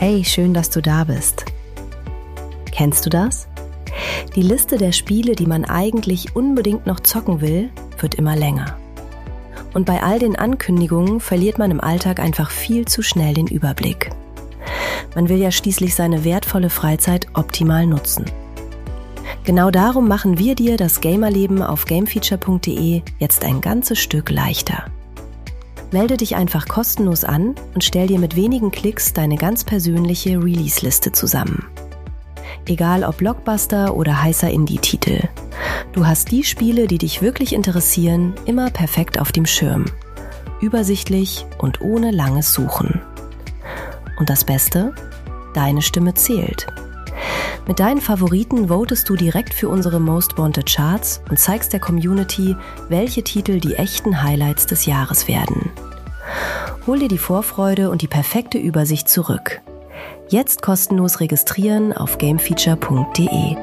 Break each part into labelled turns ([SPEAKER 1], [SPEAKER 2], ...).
[SPEAKER 1] Hey, schön, dass du da bist. Kennst du das? Die Liste der Spiele, die man eigentlich unbedingt noch zocken will, wird immer länger. Und bei all den Ankündigungen verliert man im Alltag einfach viel zu schnell den Überblick. Man will ja schließlich seine wertvolle Freizeit optimal nutzen. Genau darum machen wir dir das Gamerleben auf gamefeature.de jetzt ein ganzes Stück leichter. Melde dich einfach kostenlos an und stell dir mit wenigen Klicks deine ganz persönliche Release-Liste zusammen. Egal ob Blockbuster oder heißer Indie-Titel. Du hast die Spiele, die dich wirklich interessieren, immer perfekt auf dem Schirm. Übersichtlich und ohne langes Suchen. Und das Beste? Deine Stimme zählt. Mit deinen Favoriten votest du direkt für unsere Most Wanted Charts und zeigst der Community, welche Titel die echten Highlights des Jahres werden. Hol dir die Vorfreude und die perfekte Übersicht zurück. Jetzt kostenlos registrieren auf gamefeature.de.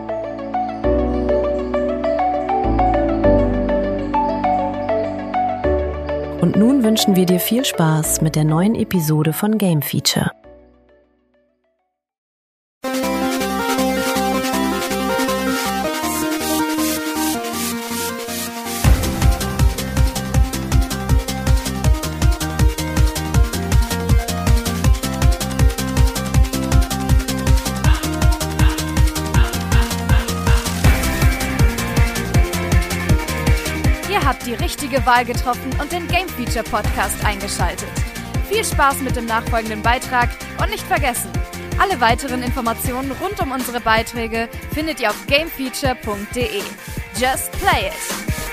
[SPEAKER 1] Und nun wünschen wir dir viel Spaß mit der neuen Episode von Game Feature.
[SPEAKER 2] Die richtige Wahl getroffen und den Game Feature Podcast eingeschaltet. Viel Spaß mit dem nachfolgenden Beitrag und nicht vergessen, alle weiteren Informationen rund um unsere Beiträge findet ihr auf gamefeature.de. Just play it!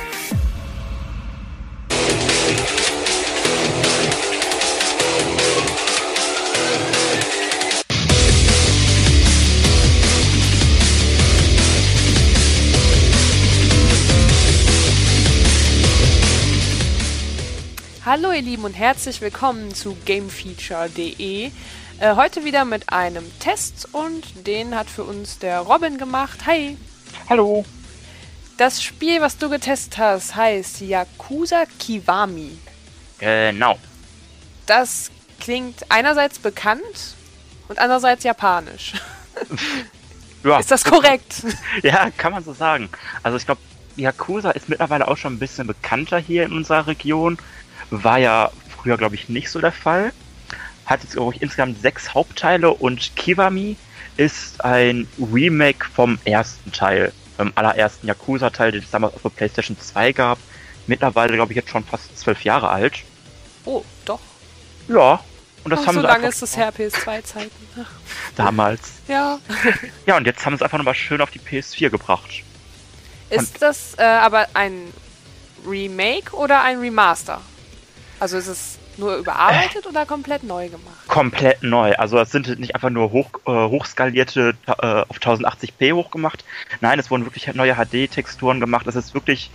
[SPEAKER 3] Hallo ihr Lieben und herzlich willkommen zu gamefeature.de. Heute wieder mit einem Test und den hat für uns der Robin gemacht. Hi!
[SPEAKER 4] Hallo!
[SPEAKER 3] Das Spiel, was du getestet hast, heißt Yakuza Kiwami.
[SPEAKER 4] Genau.
[SPEAKER 3] Das klingt einerseits bekannt und andererseits japanisch.
[SPEAKER 4] Ja.
[SPEAKER 3] Ist das korrekt?
[SPEAKER 4] Ja, kann man so sagen. Also ich glaube, Yakuza ist mittlerweile auch schon ein bisschen bekannter hier in unserer Region. War ja früher, glaube ich, nicht so der Fall. Hat jetzt, glaube ich, insgesamt 6 Hauptteile und Kiwami ist ein Remake vom ersten Teil. Vom allerersten Yakuza-Teil, den es damals auf der PlayStation 2 gab. Mittlerweile, glaube ich, jetzt schon fast 12 Jahre alt.
[SPEAKER 3] Oh, doch.
[SPEAKER 4] Ja. Und das haben
[SPEAKER 3] so
[SPEAKER 4] sie
[SPEAKER 3] lange ist das her, PS2-Zeiten.
[SPEAKER 4] Damals.
[SPEAKER 3] Ja.
[SPEAKER 4] Ja, und jetzt haben sie es einfach nochmal schön auf die PS4 gebracht.
[SPEAKER 3] Ist das aber ein Remake oder ein Remaster? Also ist es nur überarbeitet oder komplett neu gemacht?
[SPEAKER 4] Komplett neu. Also es sind nicht einfach nur hochskalierte auf 1080p hochgemacht. Nein, es wurden wirklich neue HD-Texturen gemacht. Es ist wirklich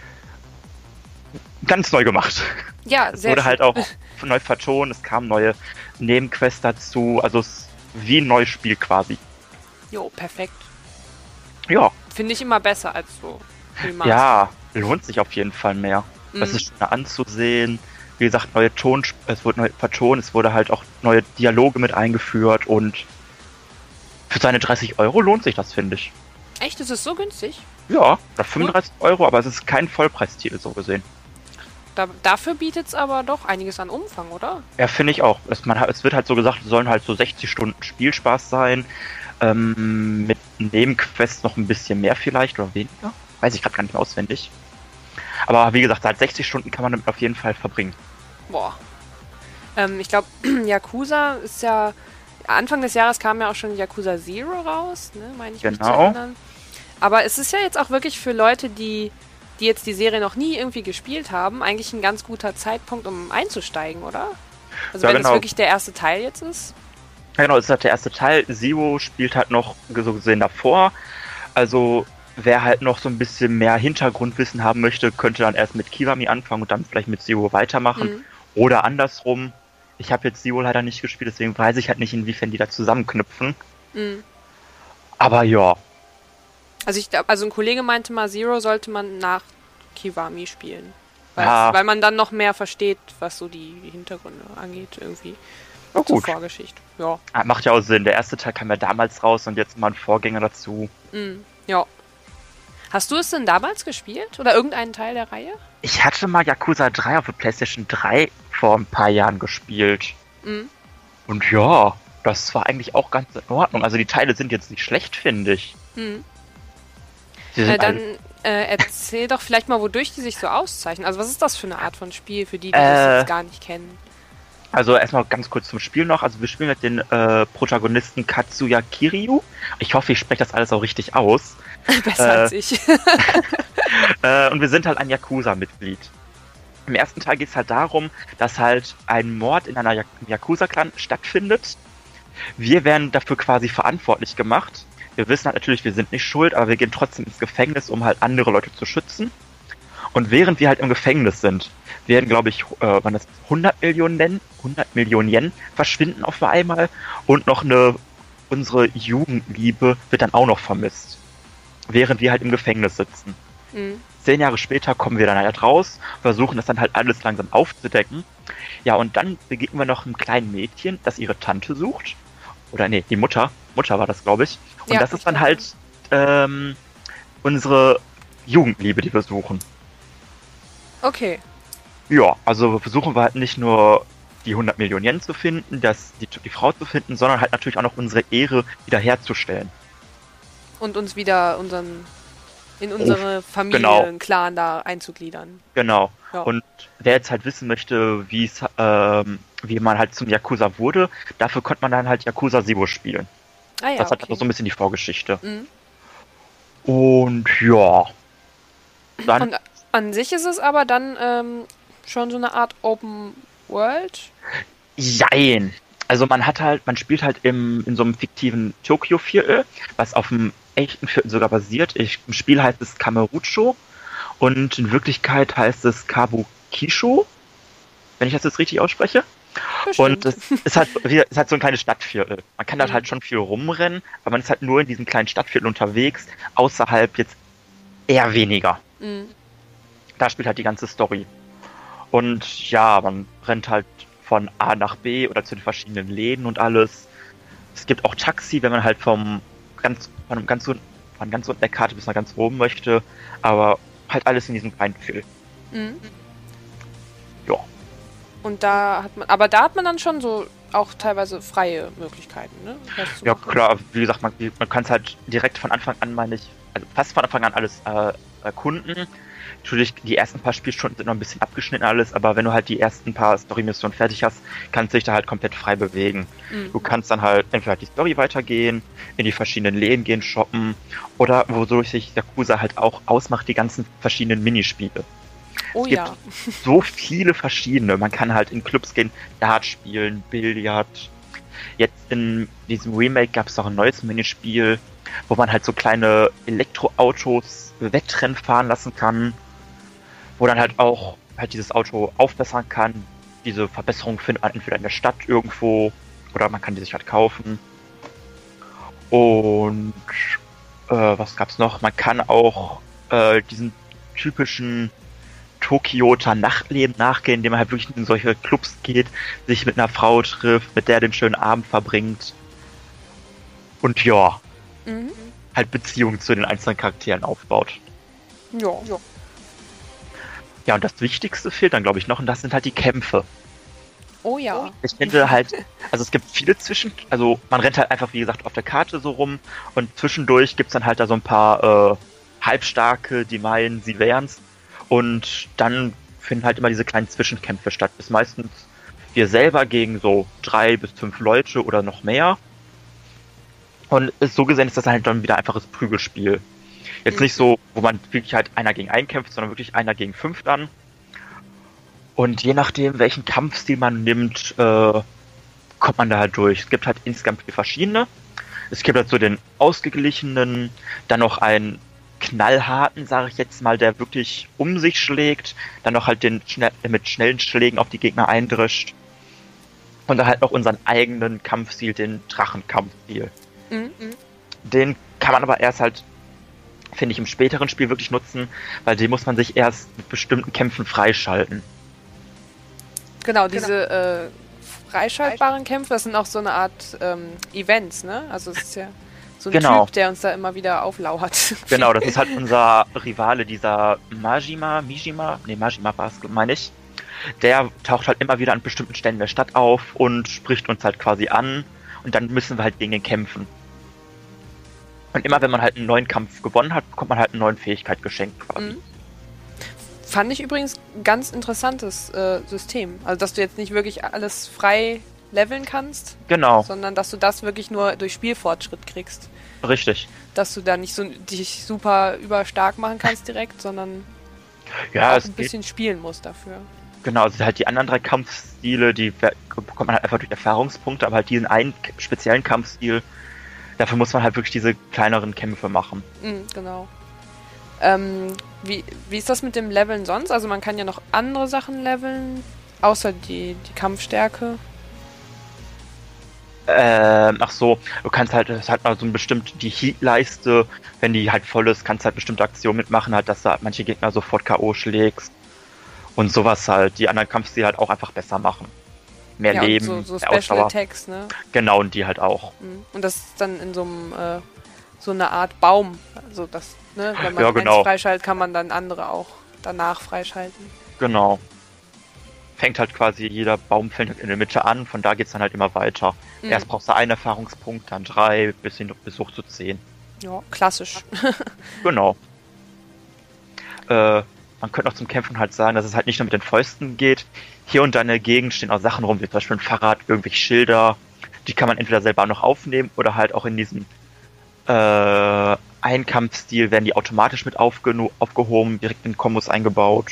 [SPEAKER 4] ganz neu gemacht.
[SPEAKER 3] Ja,
[SPEAKER 4] es
[SPEAKER 3] sehr
[SPEAKER 4] wurde
[SPEAKER 3] schön.
[SPEAKER 4] halt auch neu vertont. Es kamen neue Nebenquests dazu. Also es ist wie ein neues Spiel quasi.
[SPEAKER 3] Jo, perfekt.
[SPEAKER 4] Ja.
[SPEAKER 3] Finde ich immer besser als so Remaster.
[SPEAKER 4] Ja, lohnt sich auf jeden Fall mehr. Es ist schöner anzusehen. Wie gesagt, es wurde neu vertont, es wurde halt auch neue Dialoge mit eingeführt und für seine 30 € lohnt sich das, finde ich.
[SPEAKER 3] Echt? Ist es so günstig?
[SPEAKER 4] Ja, oder 35 €, aber es ist kein Vollpreistitel so gesehen.
[SPEAKER 3] Dafür bietet es aber doch einiges an Umfang, oder?
[SPEAKER 4] Ja, finde ich auch. Es wird halt so gesagt, es sollen halt so 60 Stunden Spielspaß sein, mit Nebenquests noch ein bisschen mehr vielleicht oder weniger. Weiß ich gerade gar nicht mehr auswendig. Aber wie gesagt, halt 60 Stunden kann man damit auf jeden Fall verbringen.
[SPEAKER 3] Boah. Ich glaube, Yakuza ist ja... Anfang des Jahres kam ja auch schon Yakuza Zero raus, ne? Meine ich mich zu erinnern. Aber es ist ja jetzt auch wirklich für Leute, die jetzt die Serie noch nie irgendwie gespielt haben, eigentlich ein ganz guter Zeitpunkt, um einzusteigen, oder? Also ja, wenn es wirklich der erste Teil jetzt ist?
[SPEAKER 4] Ja, genau, es ist halt der erste Teil. Zero spielt halt noch so gesehen davor. Also... Wer halt noch so ein bisschen mehr Hintergrundwissen haben möchte, könnte dann erst mit Kiwami anfangen und dann vielleicht mit Zero weitermachen. Mhm. Oder andersrum. Ich habe jetzt Zero leider nicht gespielt, deswegen weiß ich halt nicht, inwiefern die da zusammenknüpfen. Mhm. Aber ja.
[SPEAKER 3] Also ein Kollege meinte mal, Zero sollte man nach Kiwami spielen. Weil man dann noch mehr versteht, was so die Hintergründe angeht irgendwie. Oh, gut. Zur Vorgeschichte, ja.
[SPEAKER 4] Macht ja auch Sinn. Der erste Teil kam ja damals raus und jetzt mal ein Vorgänger dazu.
[SPEAKER 3] Ja. Hast du es denn damals gespielt? Oder irgendeinen Teil der Reihe?
[SPEAKER 4] Ich hatte mal Yakuza 3 auf der PlayStation 3 vor ein paar Jahren gespielt. Und ja, das war eigentlich auch ganz in Ordnung. Also die Teile sind jetzt nicht schlecht, finde ich.
[SPEAKER 3] Dann erzähl doch vielleicht mal, wodurch die sich so auszeichnen. Also was ist das für eine Art von Spiel, für die das jetzt gar nicht kennen?
[SPEAKER 4] Also erstmal ganz kurz zum Spiel noch. Also wir spielen mit den Protagonisten Katsuya Kiryu. Ich hoffe, ich spreche das alles auch richtig aus.
[SPEAKER 3] Besser als ich.
[SPEAKER 4] Und wir sind halt ein Yakuza-Mitglied. Im ersten Teil geht es halt darum, dass halt ein Mord in einer Yakuza-Clan stattfindet. Wir werden dafür quasi verantwortlich gemacht. Wir wissen halt natürlich, wir sind nicht schuld, aber wir gehen trotzdem ins Gefängnis, um halt andere Leute zu schützen. Und während wir halt im Gefängnis sind, werden, glaube ich, 100 Millionen Yen verschwinden auf einmal. Und noch unsere Jugendliebe wird dann auch noch vermisst. Während wir halt im Gefängnis sitzen. 10 Jahre später kommen wir dann halt raus, versuchen das dann halt alles langsam aufzudecken. Ja, und dann begegnen wir noch einem kleinen Mädchen, das ihre Tante sucht. Oder nee, die Mutter war das, glaube ich. Und ja, das ist dann halt unsere Jugendliebe, die wir suchen.
[SPEAKER 3] Okay.
[SPEAKER 4] Ja, also versuchen wir halt nicht nur die 100 Millionen Yen zu finden, die Frau zu finden, sondern halt natürlich auch noch unsere Ehre wiederherzustellen.
[SPEAKER 3] Und uns wieder in unsere Familienclan da einzugliedern.
[SPEAKER 4] Genau. Ja. Und wer jetzt halt wissen möchte, wie man halt zum Yakuza wurde, dafür konnte man dann halt Yakuza Zero spielen. Das hat also so ein bisschen die Vorgeschichte. Und ja. Dann
[SPEAKER 3] und an sich ist es aber dann schon so eine Art Open World?
[SPEAKER 4] Jein. Also man spielt halt in so einem fiktiven Tokio-Viertel, was auf dem echten Viertel sogar basiert. Im Spiel heißt es Kamurocho und in Wirklichkeit heißt es Kabukisho, wenn ich das jetzt richtig ausspreche. Bestimmt. Und es ist halt so ein kleines Stadtviertel. Man kann da halt schon viel rumrennen, aber man ist halt nur in diesem kleinen Stadtviertel unterwegs, außerhalb jetzt eher weniger. Da spielt halt die ganze Story. Und ja, man rennt halt von A nach B oder zu den verschiedenen Läden und alles. Es gibt auch Taxi, wenn man halt von ganz unten der Karte bis nach ganz oben möchte, aber halt alles in diesem kleinen Viertel. Ja.
[SPEAKER 3] Und da hat man dann schon so auch teilweise freie Möglichkeiten, ne?
[SPEAKER 4] Ja, klar, wie gesagt, man kann es halt direkt von Anfang an, fast von Anfang an alles erkunden. Natürlich, die ersten paar Spielstunden sind noch ein bisschen abgeschnitten alles, aber wenn du halt die ersten paar Story-Missionen fertig hast, kannst du dich da halt komplett frei bewegen. Du kannst dann halt entweder die Story weitergehen, in die verschiedenen Läden gehen, shoppen oder wodurch sich Yakuza halt auch ausmacht, die ganzen verschiedenen Minispiele. Es gibt so viele verschiedene. Man kann halt in Clubs gehen, Dart spielen, Billard. Jetzt in diesem Remake gab es noch ein neues Minispiel, wo man halt so kleine Elektroautos Wettrennen fahren lassen kann, wo dann halt auch dieses Auto aufbessern kann. Diese Verbesserungen findet man entweder in der Stadt irgendwo oder man kann die sich halt kaufen. Und was gab's noch? Man kann auch diesen typischen Tokioter Nachtleben nachgehen, indem man halt wirklich in solche Clubs geht, sich mit einer Frau trifft, mit der den schönen Abend verbringt. Und ja, halt Beziehungen zu den einzelnen Charakteren aufbaut.
[SPEAKER 3] Ja.
[SPEAKER 4] Ja, und das Wichtigste fehlt dann, glaube ich, noch, und das sind halt die Kämpfe.
[SPEAKER 3] Oh ja.
[SPEAKER 4] Ich finde halt, also es gibt viele also man rennt halt einfach, wie gesagt, auf der Karte so rum und zwischendurch gibt's dann halt da so ein paar Halbstarke, die meinen, sie wären's. Und dann finden halt immer diese kleinen Zwischenkämpfe statt. Das ist meistens wir selber gegen so 3 bis 5 Leute oder noch mehr. Und so gesehen ist das halt dann wieder einfaches Prügelspiel. Jetzt nicht so, wo man wirklich halt einer gegen einen kämpft, sondern wirklich einer gegen 5 dann. Und je nachdem, welchen Kampfstil man nimmt, kommt man da halt durch. Es gibt halt insgesamt verschiedene. Es gibt halt so den ausgeglichenen, dann noch einen knallharten, sage ich jetzt mal, der wirklich um sich schlägt, dann noch halt der mit schnellen Schlägen auf die Gegner eindrischt. Und dann halt noch unseren eigenen Kampfstil, den Drachenkampfstil. Den kann man aber erst halt, finde ich, im späteren Spiel wirklich nutzen, weil den muss man sich erst mit bestimmten Kämpfen freischalten.
[SPEAKER 3] Genau, diese freischaltbaren Kämpfe, das sind auch so eine Art Events, ne? Also es ist ja so ein Typ, der uns da immer wieder auflauert.
[SPEAKER 4] Genau, das ist halt unser Rivale, dieser Majima war es, meine ich. Der taucht halt immer wieder an bestimmten Stellen der Stadt auf und spricht uns halt quasi an und dann müssen wir halt gegen ihn kämpfen. Und immer wenn man halt einen neuen Kampf gewonnen hat, bekommt man halt eine neue Fähigkeit geschenkt quasi.
[SPEAKER 3] Mhm. Fand ich übrigens ein ganz interessantes System. Also, dass du jetzt nicht wirklich alles frei leveln kannst.
[SPEAKER 4] Genau.
[SPEAKER 3] Sondern, dass du das wirklich nur durch Spielfortschritt kriegst.
[SPEAKER 4] Richtig.
[SPEAKER 3] Dass du da nicht so dich super überstark machen kannst direkt, sondern
[SPEAKER 4] auch
[SPEAKER 3] ein bisschen spielen musst dafür.
[SPEAKER 4] Genau, also halt die anderen 3 Kampfstile, die bekommt man halt einfach durch Erfahrungspunkte, aber halt diesen einen speziellen Kampfstil, dafür muss man halt wirklich diese kleineren Kämpfe machen.
[SPEAKER 3] Genau. Wie ist das mit dem Leveln sonst? Also man kann ja noch andere Sachen leveln, außer die Kampfstärke.
[SPEAKER 4] Ach so, du kannst halt, das hat mal so ein bestimmt die Heat-Leiste, wenn die halt voll ist, kannst halt bestimmte Aktionen mitmachen, halt, dass du halt manche Gegner sofort K.O. schlägst. Und sowas halt, die anderen Kampfstile halt auch einfach besser machen. Mehr Leben,
[SPEAKER 3] so
[SPEAKER 4] mehr
[SPEAKER 3] Special
[SPEAKER 4] Ausdauer.
[SPEAKER 3] Attacks, ne?
[SPEAKER 4] Genau, und die halt auch.
[SPEAKER 3] Und das ist dann in so einem, so eine Art Baum. Also das, ne? Wenn man
[SPEAKER 4] genau.
[SPEAKER 3] eins freischaltet, kann man dann andere auch danach freischalten.
[SPEAKER 4] Genau. Fängt halt quasi, jeder Baum fängt in der Mitte an, von da geht's dann halt immer weiter. Erst brauchst du einen Erfahrungspunkt, dann 3, bis hoch zu 10.
[SPEAKER 3] Ja, klassisch.
[SPEAKER 4] Genau. Man könnte noch zum Kämpfen halt sagen, dass es halt nicht nur mit den Fäusten geht. Hier und da in der Gegend stehen auch Sachen rum, wie zum Beispiel ein Fahrrad, irgendwelche Schilder. Die kann man entweder selber noch aufnehmen oder halt auch in diesem Einkampfstil werden die automatisch mit aufgehoben, direkt in Kombos eingebaut.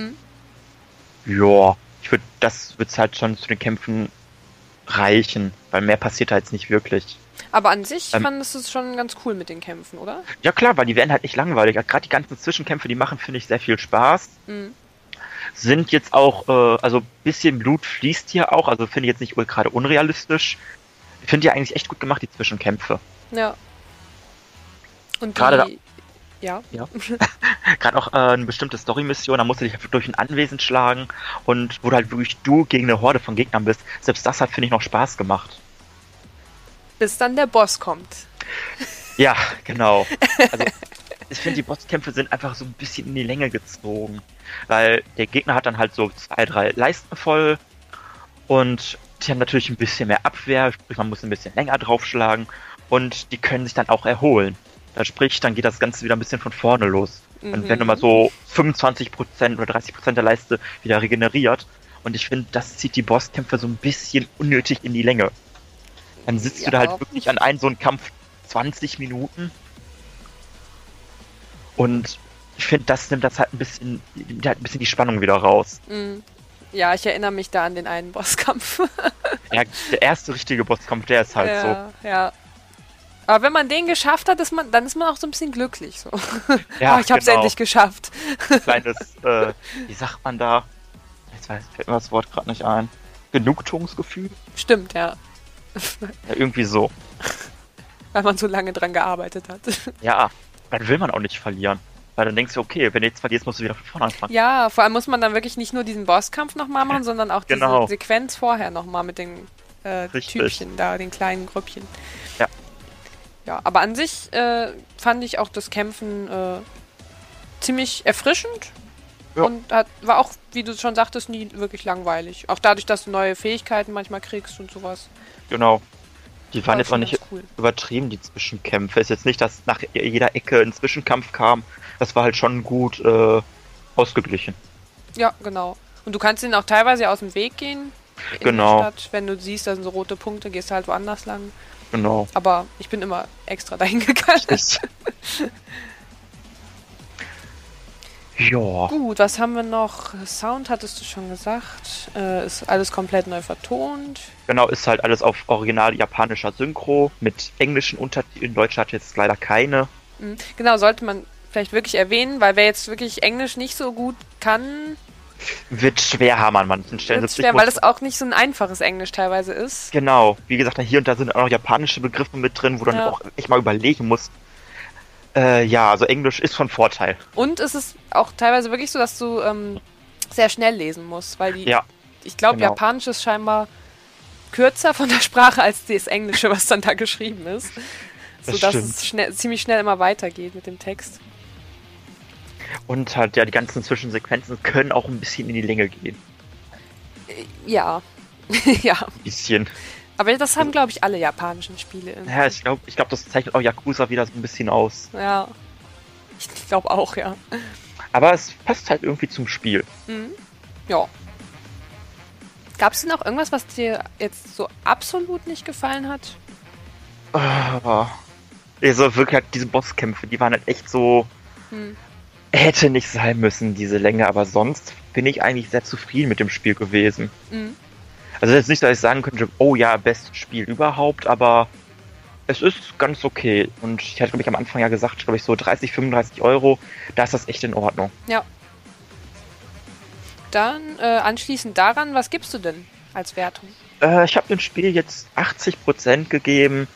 [SPEAKER 4] Ja, das wird halt schon zu den Kämpfen reichen, weil mehr passiert da jetzt nicht wirklich.
[SPEAKER 3] Aber an sich fandest du es schon ganz cool mit den Kämpfen, oder?
[SPEAKER 4] Ja klar, weil die werden halt nicht langweilig. Gerade die ganzen Zwischenkämpfe, die machen, finde ich, sehr viel Spaß. Sind jetzt auch, also ein bisschen Blut fließt hier auch, also finde ich jetzt nicht gerade unrealistisch. Ich finde die eigentlich echt gut gemacht, die Zwischenkämpfe.
[SPEAKER 3] Ja. Und
[SPEAKER 4] gerade
[SPEAKER 3] ja.
[SPEAKER 4] Gerade auch eine bestimmte Story-Mission, da musst du dich durch ein Anwesen schlagen und wo du halt wirklich gegen eine Horde von Gegnern bist. Selbst das hat, finde ich, noch Spaß gemacht.
[SPEAKER 3] Bis dann der Boss kommt.
[SPEAKER 4] Ja, genau. Also, ich finde, die Bosskämpfe sind einfach so ein bisschen in die Länge gezogen. Weil der Gegner hat dann halt so 2, 3 Leisten voll und die haben natürlich ein bisschen mehr Abwehr, sprich, man muss ein bisschen länger draufschlagen und die können sich dann auch erholen. Sprich, dann geht das Ganze wieder ein bisschen von vorne los. Dann werden immer so 25% oder 30% der Leiste wieder regeneriert. Und ich finde, das zieht die Bosskämpfe so ein bisschen unnötig in die Länge. Dann sitzt du da halt wirklich an so einem Kampf 20 Minuten. Und ich finde, das nimmt halt ein bisschen die Spannung wieder raus.
[SPEAKER 3] Ja, ich erinnere mich da an den einen Bosskampf.
[SPEAKER 4] Ja, der erste richtige Bosskampf, der ist halt so.
[SPEAKER 3] Ja. Aber wenn man den geschafft hat, dann ist man auch so ein bisschen glücklich. So.
[SPEAKER 4] Ja,
[SPEAKER 3] ich hab's endlich geschafft.
[SPEAKER 4] Kleines, wie sagt man da? Jetzt fällt mir das Wort gerade nicht ein. Genugtuungsgefühl?
[SPEAKER 3] Stimmt, ja.
[SPEAKER 4] Ja, irgendwie so.
[SPEAKER 3] Weil man so lange dran gearbeitet hat.
[SPEAKER 4] Ja, dann will man auch nicht verlieren. Weil dann denkst du, okay, wenn du jetzt verlierst, musst du wieder von vorne anfangen.
[SPEAKER 3] Ja, vor allem muss man dann wirklich nicht nur diesen Bosskampf nochmal machen, sondern auch diese Sequenz vorher nochmal mit den Typchen da, den kleinen Grüppchen.
[SPEAKER 4] Ja.
[SPEAKER 3] Ja, aber an sich fand ich auch das Kämpfen ziemlich erfrischend. Ja. Und war auch, wie du schon sagtest, nie wirklich langweilig. Auch dadurch, dass du neue Fähigkeiten manchmal kriegst und sowas.
[SPEAKER 4] Genau. Die waren jetzt auch nicht übertrieben, die Zwischenkämpfe. Es ist jetzt nicht, dass nach jeder Ecke ein Zwischenkampf kam. Das war halt schon gut ausgeglichen.
[SPEAKER 3] Ja, genau. Und du kannst ihnen auch teilweise aus dem Weg gehen. In der Stadt. Wenn du siehst, da sind so rote Punkte, gehst du halt woanders lang.
[SPEAKER 4] Genau.
[SPEAKER 3] Aber ich bin immer extra dahin gegangen.
[SPEAKER 4] Ja.
[SPEAKER 3] Gut, was haben wir noch? Sound hattest du schon gesagt. Ist alles komplett neu vertont.
[SPEAKER 4] Genau, ist halt alles auf original japanischer Synchro mit englischen Untertiteln. Deutsch hat jetzt leider keine.
[SPEAKER 3] Genau, sollte man vielleicht wirklich erwähnen, weil wer jetzt wirklich Englisch nicht so gut kann...
[SPEAKER 4] Wird schwer haben an manchen Stellen.
[SPEAKER 3] Wird schwer, weil es auch nicht so ein einfaches Englisch teilweise ist.
[SPEAKER 4] Genau, wie gesagt, hier und da sind auch noch japanische Begriffe mit drin, wo du dann auch echt mal überlegen musst. Also Englisch ist von Vorteil.
[SPEAKER 3] Und es ist auch teilweise wirklich so, dass du sehr schnell lesen musst, weil ich glaube, Japanisch ist scheinbar kürzer von der Sprache als das Englische, was dann da geschrieben ist. Sodass es ziemlich schnell immer weitergeht mit dem Text.
[SPEAKER 4] Und halt, ja, die ganzen Zwischensequenzen können auch ein bisschen in die Länge gehen.
[SPEAKER 3] Ja. Ja.
[SPEAKER 4] Ein bisschen.
[SPEAKER 3] Aber das haben, glaube ich, alle japanischen Spiele. Irgendwie.
[SPEAKER 4] Ja, ich glaube, das zeichnet auch Yakuza wieder so ein bisschen aus.
[SPEAKER 3] Ja. Ich glaube auch, ja.
[SPEAKER 4] Aber es passt halt irgendwie zum Spiel.
[SPEAKER 3] Mhm. Ja. Gab es denn auch irgendwas, was dir jetzt so absolut nicht gefallen hat?
[SPEAKER 4] Also wirklich halt diese Bosskämpfe, die waren halt echt so... Hätte nicht sein müssen, diese Länge, aber sonst bin ich eigentlich sehr zufrieden mit dem Spiel gewesen. Mhm. Also jetzt nicht, dass ich sagen könnte, oh ja, bestes Spiel überhaupt, aber es ist ganz okay. Und ich hatte, glaube ich, am Anfang ja gesagt, glaube ich, so 30, 35 €, da ist das echt in Ordnung.
[SPEAKER 3] Ja. Dann anschließend daran, was gibst du denn als Wertung?
[SPEAKER 4] Ich habe dem Spiel jetzt 80% gegeben.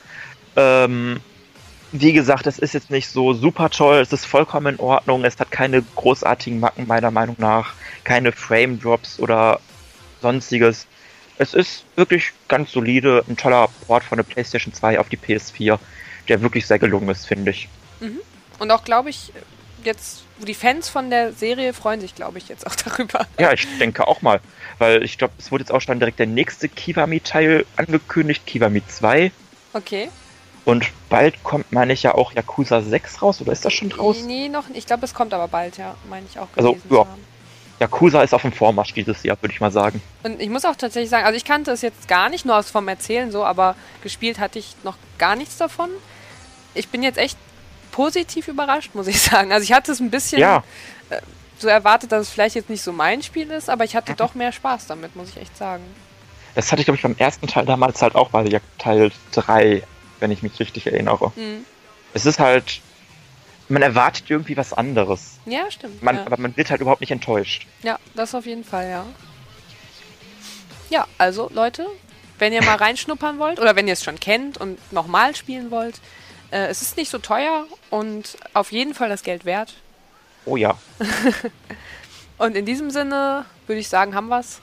[SPEAKER 4] Wie gesagt, es ist jetzt nicht so super toll, es ist vollkommen in Ordnung, es hat keine großartigen Macken meiner Meinung nach, keine Frame-Drops oder sonstiges. Es ist wirklich ganz solide, ein toller Port von der PlayStation 2 auf die PS4, der wirklich sehr gelungen ist, finde ich.
[SPEAKER 3] Mhm. Und auch, glaube ich, jetzt, die Fans von der Serie freuen sich, glaube ich, jetzt auch darüber.
[SPEAKER 4] Ja, ich denke auch mal, weil ich glaube, es wurde jetzt auch schon direkt der nächste Kiwami-Teil angekündigt, Kiwami 2.
[SPEAKER 3] Okay.
[SPEAKER 4] Und bald kommt, meine ich, ja auch Yakuza 6 raus, oder ist das schon draußen?
[SPEAKER 3] Nee, noch nicht. Ich glaube, es kommt aber bald, ja, meine ich auch
[SPEAKER 4] gelesen
[SPEAKER 3] zu haben.
[SPEAKER 4] Yakuza ist auf dem Vormarsch dieses Jahr, würde ich mal sagen.
[SPEAKER 3] Und ich muss auch tatsächlich sagen, also ich kannte es jetzt gar nicht, nur vom Erzählen so, aber gespielt hatte ich noch gar nichts davon. Ich bin jetzt echt positiv überrascht, muss ich sagen. Also ich hatte es ein bisschen so erwartet, dass es vielleicht jetzt nicht so mein Spiel ist, aber ich hatte doch mehr Spaß damit, muss ich echt sagen.
[SPEAKER 4] Das hatte ich, glaube ich, beim ersten Teil damals halt auch bei Teil 3, wenn ich mich richtig erinnere. Mhm. Es ist halt, man erwartet irgendwie was anderes.
[SPEAKER 3] Ja, stimmt.
[SPEAKER 4] Aber man wird halt überhaupt nicht enttäuscht.
[SPEAKER 3] Ja, das auf jeden Fall, ja. Ja, also Leute, wenn ihr mal reinschnuppern wollt oder wenn ihr es schon kennt und nochmal spielen wollt, es ist nicht so teuer und auf jeden Fall das Geld wert.
[SPEAKER 4] Oh ja.
[SPEAKER 3] Und in diesem Sinne würde ich sagen, haben wir's.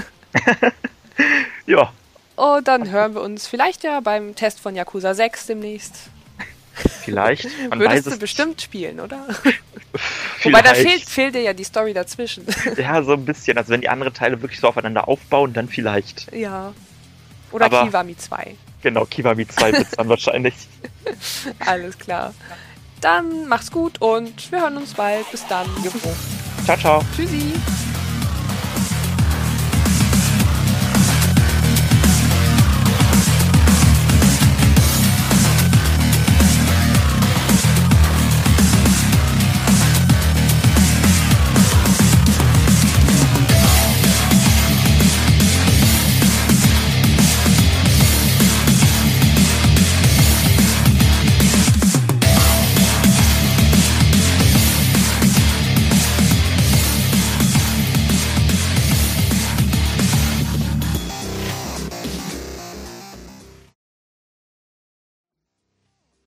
[SPEAKER 4] Ja.
[SPEAKER 3] Und dann hören wir uns vielleicht ja beim Test von Yakuza 6 demnächst.
[SPEAKER 4] Vielleicht.
[SPEAKER 3] Würdest du bestimmt spielen, oder? Wobei, da fehlt dir ja die Story dazwischen.
[SPEAKER 4] Ja, so ein bisschen. Also wenn die anderen Teile wirklich so aufeinander aufbauen, dann vielleicht.
[SPEAKER 3] Ja. Oder aber Kiwami 2.
[SPEAKER 4] Genau, Kiwami 2 wird es dann wahrscheinlich.
[SPEAKER 3] Alles klar. Dann mach's gut und wir hören uns bald. Bis dann.
[SPEAKER 4] Ciao, ciao.
[SPEAKER 3] Tschüssi.